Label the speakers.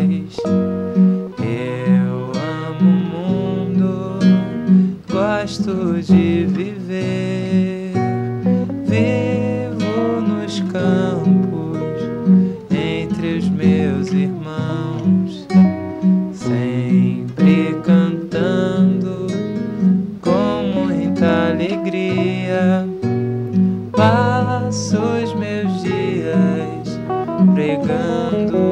Speaker 1: Eu amo o mundo, gosto de viver. Vivo nos campos, entre os meus irmãos, sempre cantando com muita alegria. Passo os meus dias pregando